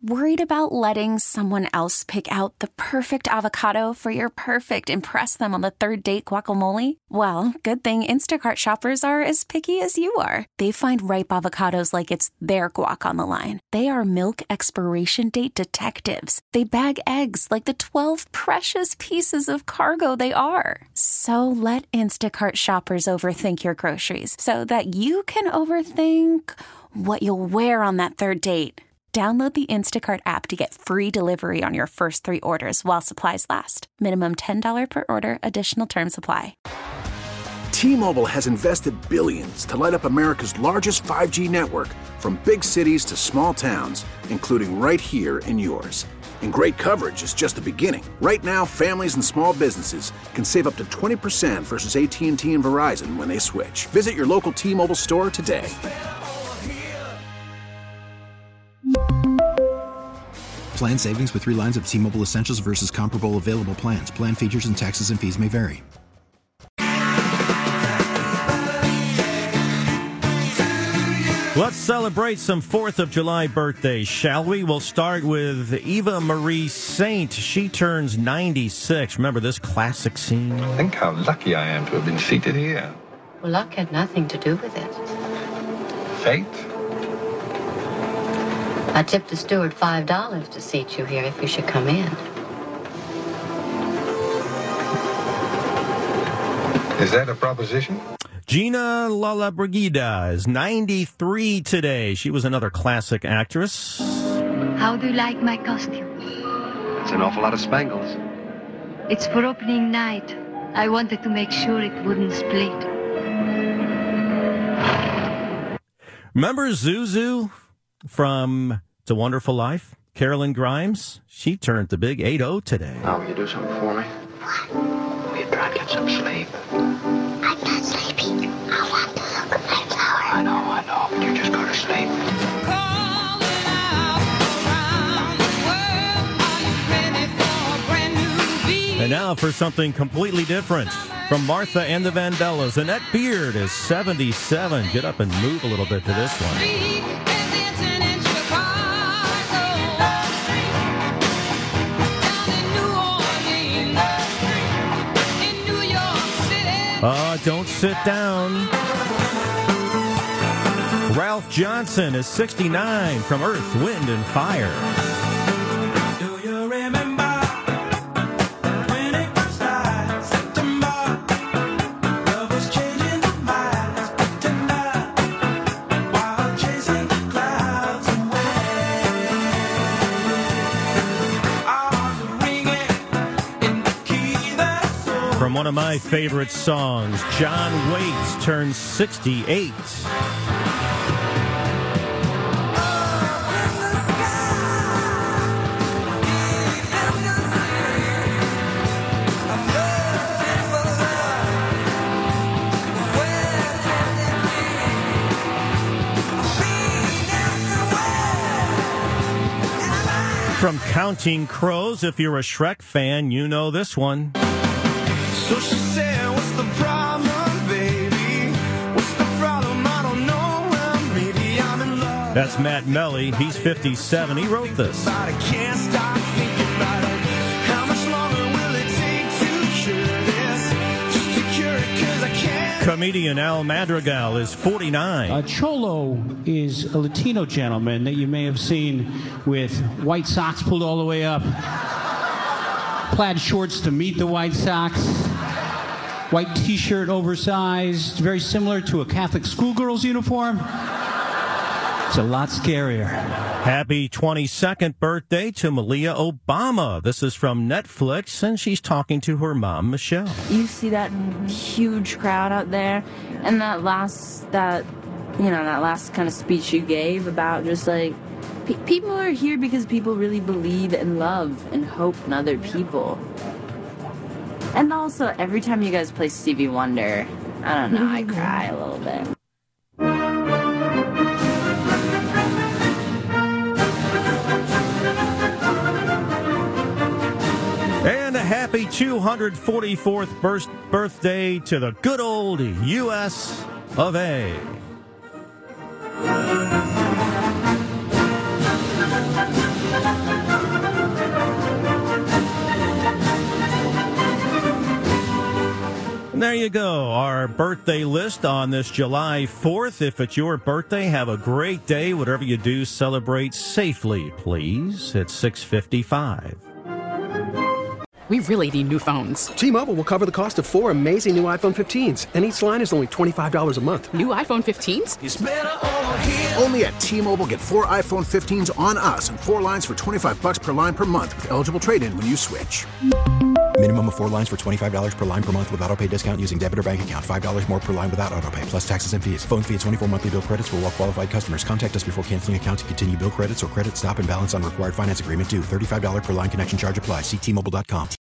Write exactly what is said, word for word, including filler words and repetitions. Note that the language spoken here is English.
Worried about letting someone else pick out the perfect avocado for your perfect impress them on the third date guacamole? Well, good thing Instacart shoppers are as picky as you are. They find ripe avocados like it's their guac on the line. They are milk expiration date detectives. They bag eggs like the twelve precious pieces of cargo they are. So let Instacart shoppers overthink your groceries so that you can overthink what you'll wear on that third date. Download the Instacart app to get free delivery on your first three orders while supplies last. Minimum ten dollars per order. Additional terms apply. T-Mobile has invested billions to light up America's largest five G network, from big cities to small towns, including right here in yours. And great coverage is just the beginning. Right now, families and small businesses can save up to twenty percent versus A T and T and Verizon when they switch. Visit your local T-Mobile store today. Plan savings with three lines of T-Mobile Essentials versus comparable available plans. Plan features and taxes and fees may vary. Let's celebrate some fourth of July birthdays, shall we? We'll start with Eva Marie Saint. She turns ninety-six. Remember this classic scene? Think how lucky I am to have been seated here. Well, luck had nothing to do with it. Fate? I tipped the steward five dollars to seat you here if you should come in. Is that a proposition? Gina Lollobrigida is ninety-three today. She was another classic actress. How do you like my costume? It's an awful lot of spangles. It's for opening night. I wanted to make sure it wouldn't split. Remember Zuzu from It's a Wonderful Life? Carolyn Grimes? She turned the big eight oh today. Oh, will you do something for me? What? Will you try to get some sleep? I'm not sleepy. I want to look at my flower. I know, I know, but you just go to sleep. And now for something completely different. From Martha and the Vandellas, Annette Beard is seventy-seven. Get up and move a little bit to this one. Oh, don't sit down. Ralph Johnson is sixty-nine from Earth, Wind, and Fire. Do you remember when it was like September? Love was changing the minds of tender while chasing the clouds away. Arms are ringing in the key that's so. From one of my favorite songs, John Waits turns sixty-eight. From Counting Crows, if you're a Shrek fan, you know this one. So she said, what's the problem, baby? What's the problem? I don't know. Well, maybe I'm in love. That's Matt Melly. He's fifty-seven. He wrote this. But I can't stop thinking about it. How much longer will it take to cure this? Just to cure it, 'cause I can't. Comedian Al Madrigal is forty-nine. Uh, Cholo is a Latino gentleman that you may have seen with white socks pulled all the way up, plaid shorts to meet the white socks, white T-shirt oversized, very similar to a Catholic schoolgirl's uniform. It's a lot scarier. Happy twenty-second birthday to Malia Obama. This is from Netflix, and she's talking to her mom, Michelle. You see that huge crowd out there, and that last, that, you know, that last kind of speech you gave about just like, pe- people are here because people really believe and love and hope in other people. And also, every time you guys play Stevie Wonder, I don't know, I cry a little bit. And a happy two hundred forty-fourth birth- birthday to the good old U S of A. And there you go, our birthday list on this July fourth. If it's your birthday, have a great day. Whatever you do, celebrate safely, please. It's six fifty-five. We really need new phones. T-Mobile will cover the cost of four amazing new iPhone fifteens, and each line is only twenty-five dollars a month. New iPhone fifteens? It's better over here. Only at T-Mobile, get four iPhone fifteens on us and four lines for twenty-five bucks per line per month with eligible trade-in when you switch. Minimum of four lines for twenty-five dollars per line per month with autopay discount using debit or bank account. five dollars more per line without autopay, plus taxes and fees. Phone fee at twenty-four monthly bill credits for well-qualified customers. Contact us before canceling account to continue bill credits or credit stop and balance on required finance agreement due. thirty-five dollars per line connection charge applies. See T Mobile dot com.